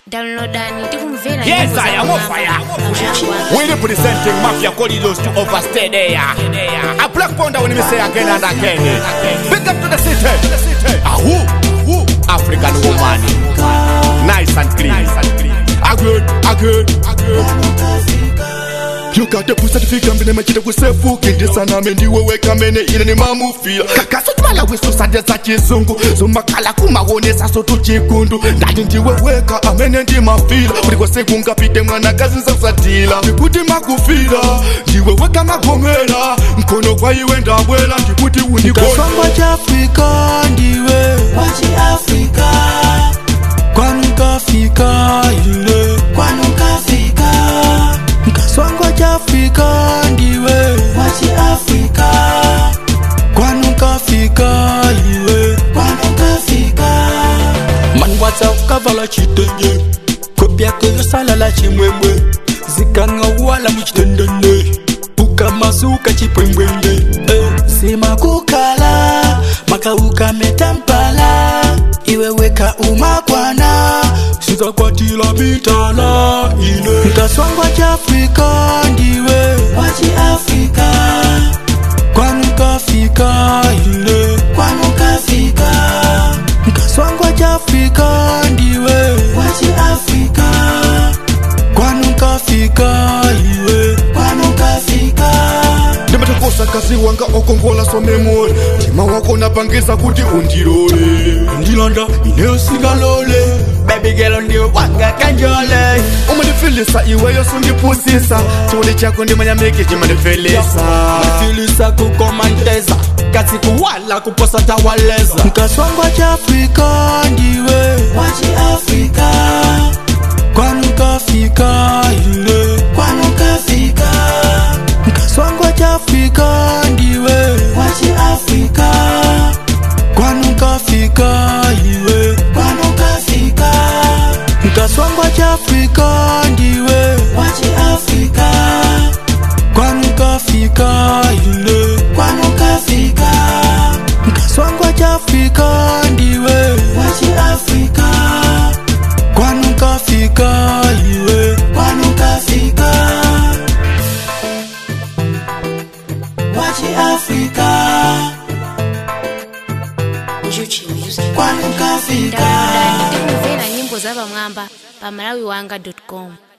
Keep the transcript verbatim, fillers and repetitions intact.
Downloadani tikumvera. Yes, I am on fire. We representing Mafia Corridors to overstay there. A black pounder when we say again and again. Big up to the city. Ahoo, ahoo, African woman. Nice and clean. Again, again, again. You got the pussy to figure me make it with self cooking. This and I'm in the way come in in the mamu feel. Kakasutwala we so sad za chizungu. So makala kuma wone sa so tu chikundu. Ndani ndiwe weka amene ndi mafila. Kuliko sekunga pite mwana kazi za satila. Ndikuti makufila. Ndiwe weka magomera. Mkono kwa iwe ndabwela. Ndikuti unikola. Kasamba cha Afrika ndiwe. Wachi Afrika. Kwanu kafika ile. Kwanu kafika. Kaswango cha Afrika ndiwe. Wachi Afrika. Kwanu kafika iwe. Kwanu kafika. Man what's up kavala chitenye. Kopia kyo sala la chimwemwe. Zikanga wala mchitendene. Puka masuka chipwemwende. eh. Sima kukala. Maka uka metampala. Iwe weka umakwana. Sita kwa tila mitala ile. Kaswangwa cha Afrika ndiwe. Wachi Afrika. Kwanu kafika ile. Kwanu kafika. Kaswangwa cha Afrika ndiwe. Wachi Afrika. Kwanu kafika ile. Kwanu kafika. Ndimetokosa kazi wanga okongola so memory. Tima wako napangisa kuti undirole. Ndilanda ineo sigalole. Baby girl ndiwe wanga kanjole. Umanifilisa iwe yosu ndipusisa. Chuli chako ndi manyamiki chimanifilisa. Manifilisa kukomanteza. Kasi kuwala kuposa tawaleza. Kaswangwa cha Afrika ndiwe. Wachi Afrika. Kwanu kafika ile. Kwanu kafika. Kaswangwa cha Afrika ndiwe. Wachi Afrika. Kwanu kafika iwe. Kwanu kafika. Kaswangwa cha Afrika ndiwe. Wachi Afrika. Kwanu kafika ile. Kwanu kafika. Kaswangwa cha Afrika ndiwe. Wachi Afrika. Kwanu kafika iwe. Kwanu kafika. Wachi Afrika. Kwanu kafika. Downloadani tikumvera nyimbo za pamwamba pa malawi wanga dot com.